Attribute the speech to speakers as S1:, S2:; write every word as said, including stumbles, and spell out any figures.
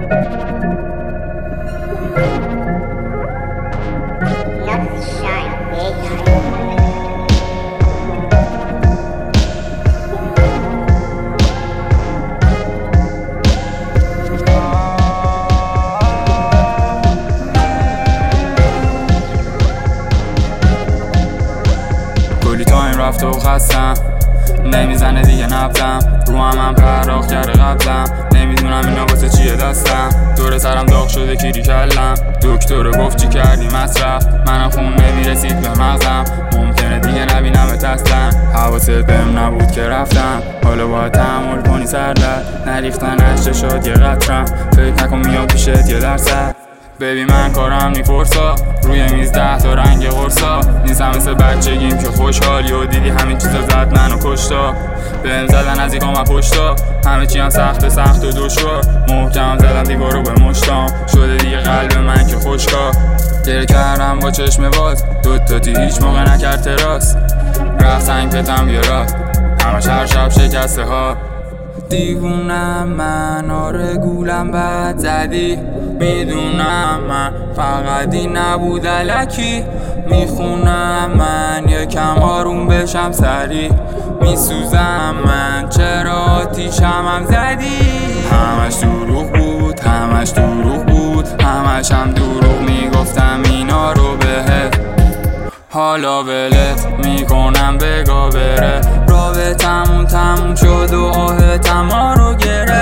S1: کلی تایم رفته و خستم، نمیزنه دیگه نبزم، رو هم هم پرداخت کرده قبلم، نمیدونم اینا واسه چیه دستم، دور سرم داغ شده کیری کلم، دکتر گفت چی کردی مصرف، منم خون نمیرسید به مغزم، ممکنه دیگه نبینمت اصلا، حواست بهم نبود که رفتم، حالا باید تحمل کنی سردرد، نریختن اشک شد یه قطرم، فکر نکن میام پیشت یه درصد. ببین من کارم نی فرسا، روی میز ده تا رنگ قرصا، نیستم مثل بچگیم که خوشحالی و دیدی همین چیزا زد منو کشتا، بهم زدن از ایگام و پشتا، همه چی هم سخت سخت و دشوار، محکم زدم دیوارو به مشتام، شده دیگه قلب من که خوشکا، گریه کردم با چشم باز، دوتاتی هیچ موقع نکرد تراس، رفت سنگ پتم بیارات، همش هر شب شکسته ها. دیوونم من، آره گولم بد زدی، میدونم من فقط این نبود الکی، میخونم من یکم آروم بشم سری، میسوزم من چرا آتیشم هم زدی، همش دروغ بود همش دروغ بود همش هم دروغ میگفتم اینا رو بهت، حالا ولت میکنم بگا بره، رابطمون تموم شد و آهتم ها رو گرفت.